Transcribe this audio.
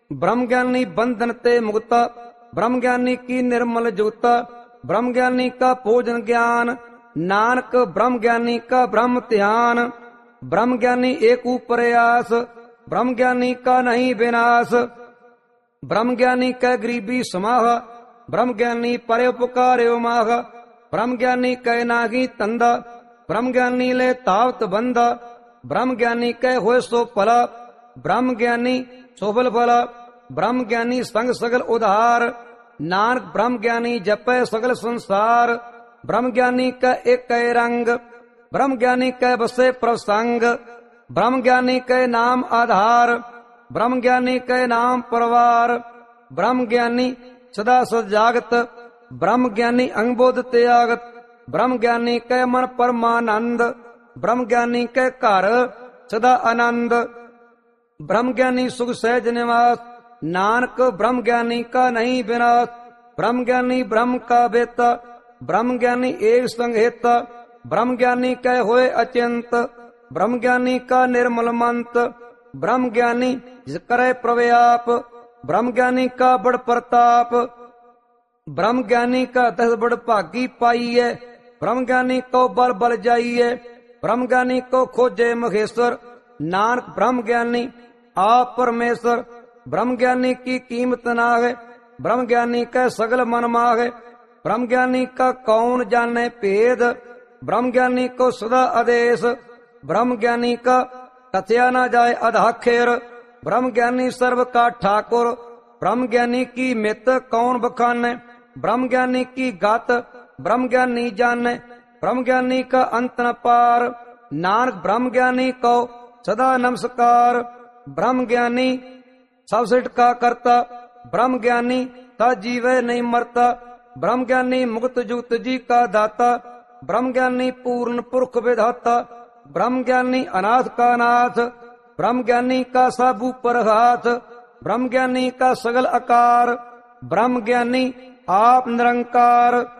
ब्रह्म ज्ञानी बंधन ते मुक्ता, ब्रह्म ज्ञानी की निर्मल जुगता, ब्रह्म ज्ञानी का भोजन ज्ञान, नानक ब्रह्म ज्ञानी का ब्रह्म ध्यान। ब्रह्म ज्ञानी एक प्रयास, ब्रह्म ज्ञानी का नहीं विनाश, ब्रह्म ज्ञानी कै गरीबी समाह, ब्रह्म ज्ञानी परोपकार माह, ब्रह्म ज्ञानी कै नागी तंदा, ब्रह्म ज्ञानी ले तावत बंदा, ब्रह्म ज्ञानी कै होए सो फला, ब्रह्म ज्ञानी सोफल फला, ब्रह्म ज्ञानी संग सगल उधार, नानक ब्रह्म ज्ञानी जपै सगल संसार। ब्रह्म ज्ञानी कै एक कै रंग, ब्रह्म ज्ञानी कै बसे प्रसंग, ब्रह्म ज्ञानी कै नाम आधार, ब्रह्म ज्ञानी कै नाम परवार। ब्रह्म ज्ञानी सदा सजागत, ब्रह्म ज्ञानी अंगबोध त्यागत, ब्रह्म ज्ञानी कै मन परमानंद, ब्रह्म ज्ञानी कै घर सदा आनंद। ब्रह्म ज्ञानी सुख सहज निवास, नानक ब्रह्म ज्ञानी का नहीं विनाश। ब्रह्म ज्ञानी ब्रह्म का बेता, ब्रह्म ज्ञानी एक संग हेता, ब्रह्म ज्ञानी कै होए अचिंत, ब्रह्म ज्ञानी का निर्मल मंत। ब्रह्म ज्ञानी जिस करे प्रव्याप, ब्रह्म ज्ञानी का बड़ प्रताप, ब्रह्म ज्ञानी का 10 बड़ भागी पाइये, ब्रह्म ज्ञानी को बल बल जाइए, ब्रह्म ज्ञानी को खोजे महेश्वर, नानक ब्रह्म ज्ञानी आप परमेश्वर। ब्रह्म ज्ञानी की कीमत ना है, ब्रह्म ज्ञानी का सगल मन माहे, ब्रह्म ज्ञानी का कौन जाने भेद, ब्रह्म ज्ञानी को सदा आदेश, ब्रह्म ज्ञानी का कथया न जाए अधाखेर, ब्रह्म ज्ञानी सर्व का ठाकुर। ब्रह्म ज्ञानी की मित कौन बखाने, ब्रह्म ज्ञानी की गात ब्रह्म ज्ञानी जाने, ब्रह्म ज्ञानी का अंत न पार, नानक ब्रह्म ज्ञानी को सदा नमस्कार। ब्रह्म ज्ञानी सब सिट का करता, ब्रह्म ज्ञानी ता जीवे नहीं मरता, ब्रह्म ज्ञानी मुक्त जुक्त जी का दाता, ब्रह्म ज्ञानी पूर्ण पुरख विधाता, ब्रह्म ज्ञानी अनाथ का नाथ, ब्रह्म ज्ञानी का सब ऊपर हाथ, ब्रह्म ज्ञानी का सगल आकार, ब्रह्म ज्ञानी आप निरंकार।